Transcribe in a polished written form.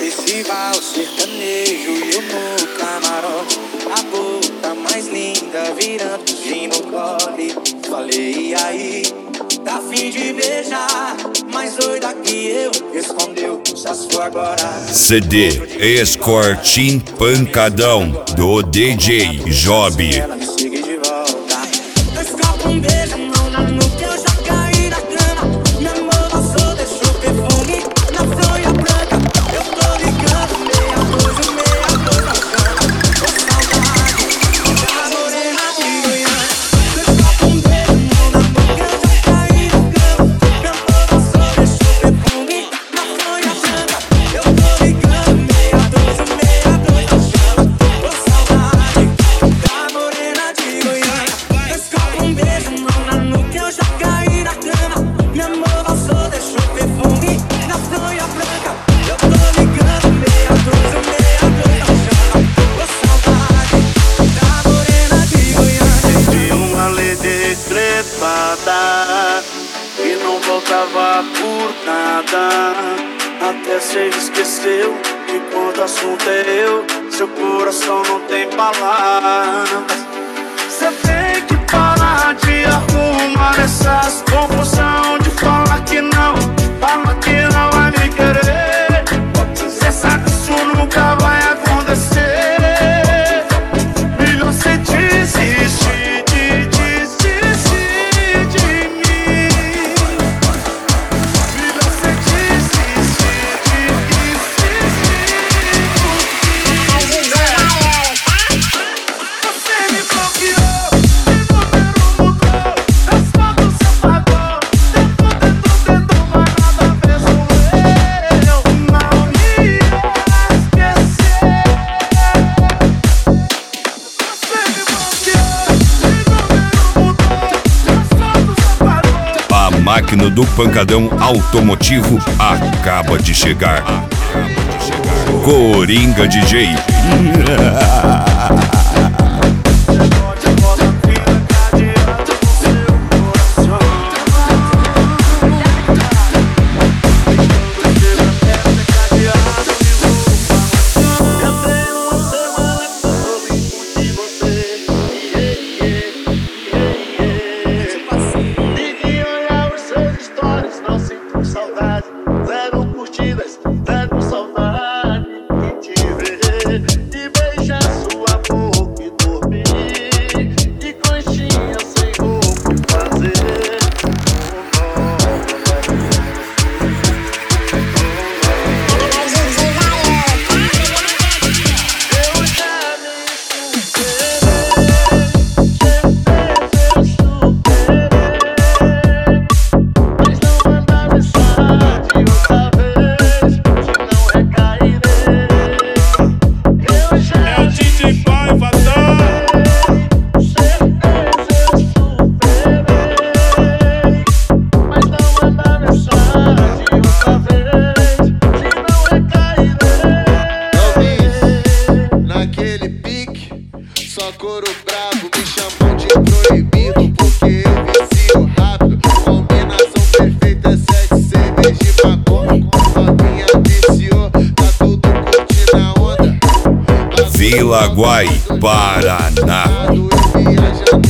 festival sertanejo e eu no camarote. A boca mais linda virando gin no gole. Falei, e aí, tá fim de beijar? Mais doida que eu, respondeu, só se for agora. CD Escortim Pancadão do DJ Job. Ela me siga de volta. Escopa um beijo, mão na nuca, eu já caí na cama. Meu amor passou, deixou perfume na fronha branca. Eu tô ligando, meia coisa na cama. Tô saudade da morena de Goiânia. Escopa um beijo, mão na nuca, eu já caí na cama. Meu amor passou, deixou perfume na fronha branca. Eu tô ligando, meia coisa na cama. Tô saudade da morena de Goiânia. Escopa um beijo, mão na nuca, eu já caí na cama. Meu amor passou, deixou perfume na fronha branca. Eu tô ligando, meia coisa na chama. Tô saudade da morena de Goiânia. De uma lady trepada e não voltava por nada. Até cê esqueceu que quando assunto é eu, seu coração não tem palavras. Cê tem que parar de arrumar essas confusão, de falar que não vai me querer. Cê sabe que isso nunca vai acontecer. Melhor cê desistir de mim. Melhor cê desistir de insistir. Você me bloqueou, meu número mudou, as fotos você apagou. Tentou, mas nada fez com eu. Não me esquecer. Você me bloqueou, meu número mudou, as fotos você apagou. A máquina do pancadão automotivo acaba de chegar. Coringa DJ. Ninguém olhar os seus stories, não sinto saudade. Zero curtidas, zero saudade. E te ver, e beijar sua boca e dormir. E conchinha sem roupa e fazer eu já me superei. Eu superei. Mas não manda mensagem outra vez, senão recairei. Eu já É o DJ Paiva, certeza eu superei. Mas não manda mensagem outra vez, senão recairei. Naquele pique, só couro bravo, me chamam de proibido porque eu vicio rápido. Combinação perfeita, 7 cervejas de maconha com novinha viciou, tá tudo curtindo a onda. Vila Guai, Paraná. Eu viajando